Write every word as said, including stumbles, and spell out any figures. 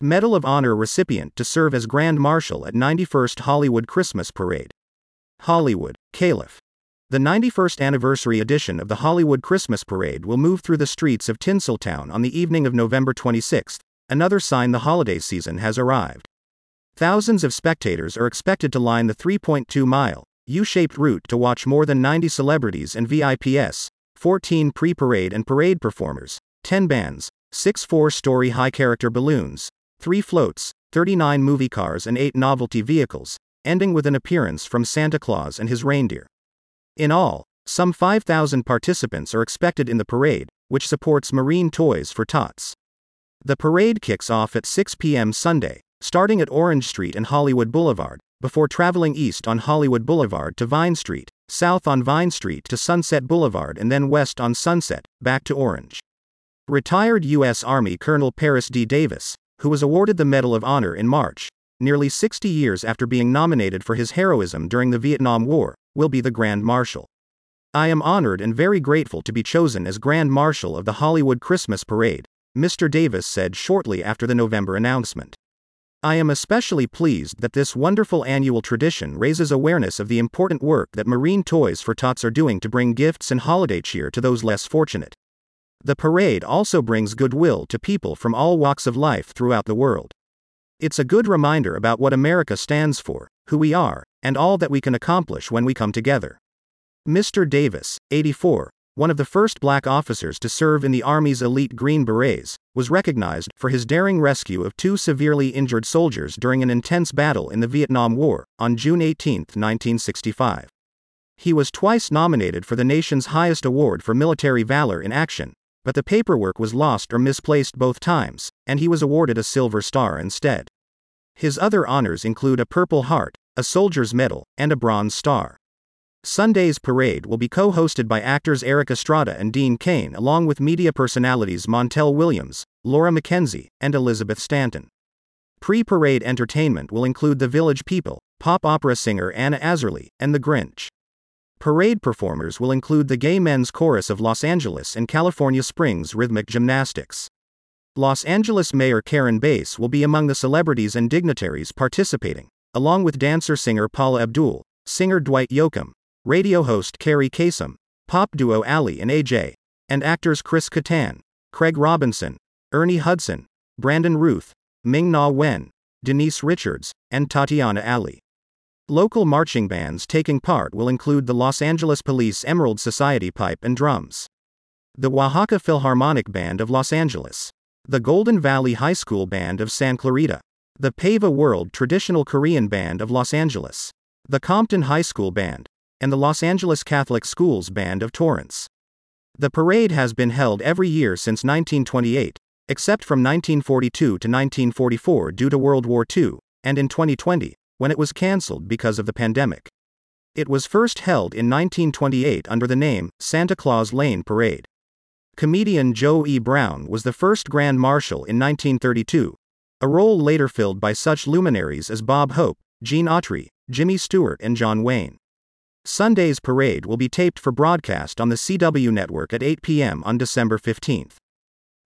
Medal of Honor recipient to serve as Grand Marshal at ninety-first Hollywood Christmas Parade. Hollywood, Calif. The ninety-first anniversary edition of the Hollywood Christmas Parade will move through the streets of Tinseltown on the evening of November twenty-sixth, another sign the holiday season has arrived. Thousands of spectators are expected to line the three point two mile, U-shaped route to watch more than ninety celebrities and V I Ps, fourteen pre-parade and parade performers, ten bands, six four-story high-character balloons, three floats, thirty-nine movie cars and eight novelty vehicles, ending with an appearance from Santa Claus and his reindeer. In all, some five thousand participants are expected in the parade, which supports Marine Toys for Tots. The parade kicks off at six p m Sunday, starting at Orange Street and Hollywood Boulevard, before traveling east on Hollywood Boulevard to Vine Street, south on Vine Street to Sunset Boulevard and then west on Sunset, back to Orange. Retired U S Army Colonel Paris D. Davis, who was awarded the Medal of Honor in March, nearly sixty years after being nominated for his heroism during the Vietnam War, will be the Grand Marshal. I am honored and very grateful to be chosen as Grand Marshal of the Hollywood Christmas Parade, Mister Davis said shortly after the November announcement. I am especially pleased that this wonderful annual tradition raises awareness of the important work that Marine Toys for Tots are doing to bring gifts and holiday cheer to those less fortunate. The parade also brings goodwill to people from all walks of life throughout the world. It's a good reminder about what America stands for, who we are, and all that we can accomplish when we come together. Mister Davis, eighty-four, one of the first black officers to serve in the Army's elite Green Berets, was recognized for his daring rescue of two severely injured soldiers during an intense battle in the Vietnam War, on June eighteenth, nineteen sixty-five. He was twice nominated for the nation's highest award for military valor in action, but the paperwork was lost or misplaced both times, and he was awarded a Silver Star instead. His other honors include a Purple Heart, a Soldier's Medal, and a Bronze Star. Sunday's parade will be co-hosted by actors Eric Estrada and Dean Cain along with media personalities Montel Williams, Laura McKenzie, and Elizabeth Stanton. Pre-parade entertainment will include The Village People, pop opera singer Anna Azerly, and The Grinch. Parade performers will include the Gay Men's Chorus of Los Angeles and California Springs Rhythmic Gymnastics. Los Angeles Mayor Karen Bass will be among the celebrities and dignitaries participating, along with dancer-singer Paula Abdul, singer Dwight Yoakam, radio host Carrie Kasem, pop duo Ali and A J, and actors Chris Kattan, Craig Robinson, Ernie Hudson, Brandon Ruth, Ming-Na Wen, Denise Richards, and Tatiana Ali. Local marching bands taking part will include the Los Angeles Police Emerald Society Pipe and Drums, the Oaxaca Philharmonic Band of Los Angeles, the Golden Valley High School Band of San Clarita, the Pava World Traditional Korean Band of Los Angeles, the Compton High School Band, and the Los Angeles Catholic Schools Band of Torrance. The parade has been held every year since nineteen twenty-eight, except from nineteen forty-two to nineteen forty-four due to World War Two, and in twenty twenty, when it was cancelled because of the pandemic. It was first held in nineteen twenty-eight under the name Santa Claus Lane Parade. Comedian Joe E. Brown was the first Grand Marshal in nineteen thirty-two, a role later filled by such luminaries as Bob Hope, Gene Autry, Jimmy Stewart and John Wayne. Sunday's parade will be taped for broadcast on the C W network at eight p m on December fifteenth.